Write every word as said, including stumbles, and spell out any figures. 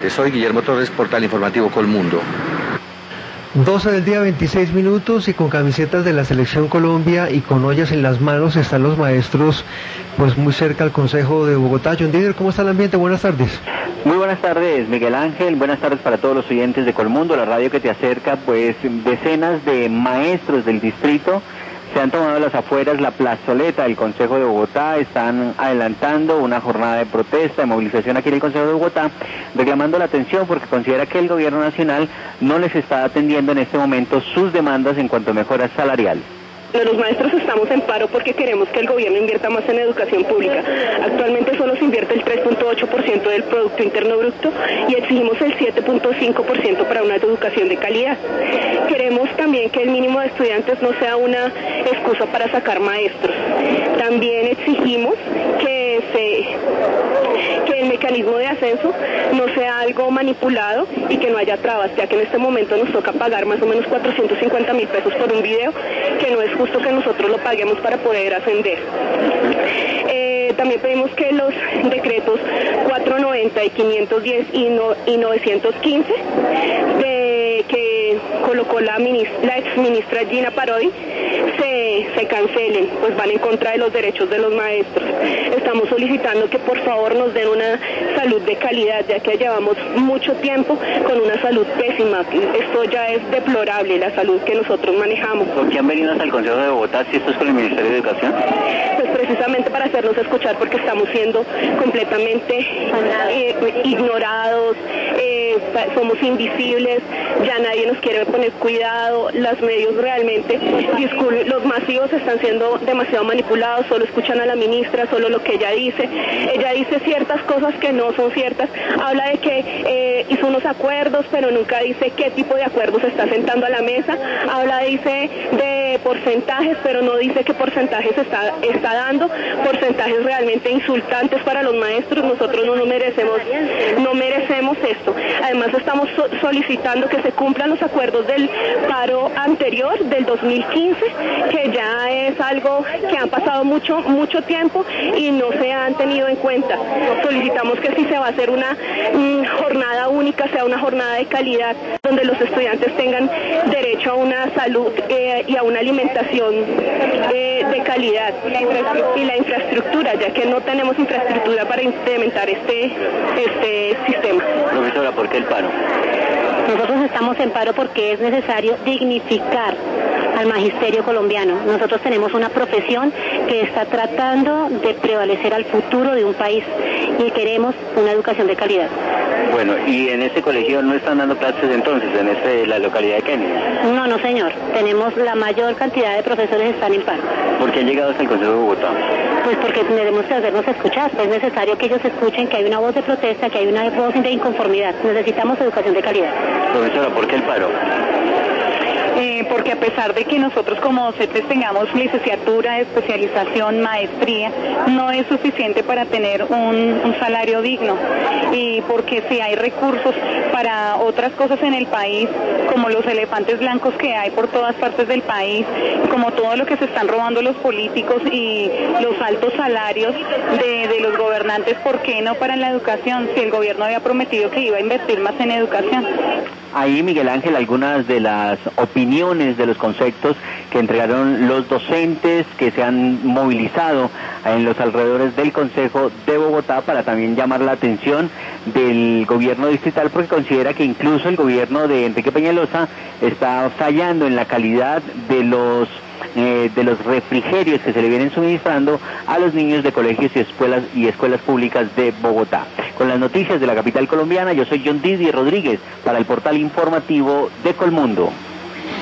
Soy Guillermo Torres, Portal Informativo Colmundo. doce del día, veintiséis minutos, y con camisetas de la Selección Colombia y con ollas en las manos están los maestros, pues muy cerca al Consejo de Bogotá. John Didier, ¿cómo está el ambiente? Buenas tardes. Muy buenas tardes, Miguel Ángel. Buenas tardes para todos los oyentes de Colmundo, la radio que te acerca. Pues decenas de maestros del distrito se han tomado a las afueras la plazoleta del Consejo de Bogotá, están adelantando una jornada de protesta, de movilización aquí en el Consejo de Bogotá, reclamando la atención porque considera que el gobierno nacional no les está atendiendo en este momento sus demandas en cuanto a mejoras salariales. Los maestros estamos en paro porque queremos que el gobierno invierta más en educación pública. Actualmente solo se invierte el tres punto ocho por ciento del Producto Interno Bruto y exigimos el siete punto cinco por ciento para una educación de calidad. Queremos también que el mínimo de estudiantes no sea una excusa para sacar maestros. También exigimos que se... que el mecanismo de ascenso no sea algo manipulado y que no haya trabas, ya que en este momento nos toca pagar más o menos cuatrocientos cincuenta mil pesos por un video, que no es justo que nosotros lo paguemos para poder ascender. Eh, también pedimos que los decretos cuatrocientos noventa y quinientos diez y, no, y novecientos quince de, que colocó la, la ex ministra Gina Parodi se, se cancelen, pues van en contra de los derechos de los maestros. Estamos solicitando que por favor nos den una salud de calidad, ya que llevamos mucho tiempo con una salud pésima. Esto ya es deplorable, la salud que nosotros manejamos. ¿Por qué han venido hasta el Consejo de Bogotá si esto es con el Ministerio de Educación? Pues precisamente para hacernos escuchar, porque estamos siendo completamente eh, ignorados, eh, somos invisibles, ya nadie nos quiere poner cuidado, los medios realmente, los masivos están siendo demasiado manipulados, solo escuchan a la ministra, solo lo que ella dice. Ella dice ciertas cosas que no son ciertas, habla de que eh, hizo unos acuerdos, pero nunca dice qué tipo de acuerdos está sentando a la mesa, habla, dice, de porcentajes, pero no dice qué porcentajes está, está dando, porcentajes realmente insultantes para los maestros. Nosotros no nos merecemos, no merecemos esto. Además estamos so solicitando que se cumplan los acuerdos del paro anterior, del dos mil quince, que ya es algo que han pasado mucho, mucho tiempo y no se han tenido en cuenta. Solicitamos que si se va a hacer una mm, jornada única, sea una jornada de calidad, donde los estudiantes tengan derecho a una salud eh, y a una alimentación eh, de calidad, y la infraestructura, ya que no tenemos infraestructura para implementar este, este sistema. Profesora, ¿por qué el paro? Nosotros estamos en paro porque es necesario dignificar al magisterio colombiano. Nosotros tenemos una profesión que está tratando de prevalecer al futuro de un país y queremos una educación de calidad. Bueno, ¿y en este colegio no están dando clases entonces, en este, la localidad de Kennedy? No, no señor, tenemos la mayor cantidad de profesores que están en paro. ¿Por qué han llegado hasta el Consejo de Bogotá? Pues porque tenemos que hacernos escuchar, es necesario que ellos escuchen que hay una voz de protesta, que hay una voz de inconformidad, necesitamos educación de calidad. Profesora, ¿por qué el paro? Eh, porque a pesar de que nosotros como docentes tengamos licenciatura, especialización, maestría, no es suficiente para tener un, un salario digno, y porque si hay recursos para otras cosas en el país, como los elefantes blancos que hay por todas partes del país, como todo lo que se están robando los políticos y los altos salarios de, de los gobernantes, ¿por qué no para la educación? Si el gobierno había prometido que iba a invertir más en educación. Ahí, Miguel Ángel, algunas de las opiniones, de los conceptos que entregaron los docentes que se han movilizado en los alrededores del Consejo de Bogotá para también llamar la atención del gobierno distrital, porque considera que incluso el gobierno de Enrique Peñalosa está fallando en la calidad de los Eh, de los refrigerios que se le vienen suministrando a los niños de colegios y escuelas y escuelas públicas de Bogotá. Con las noticias de la capital colombiana, yo soy John Didier Rodríguez para el Portal Informativo de Colmundo.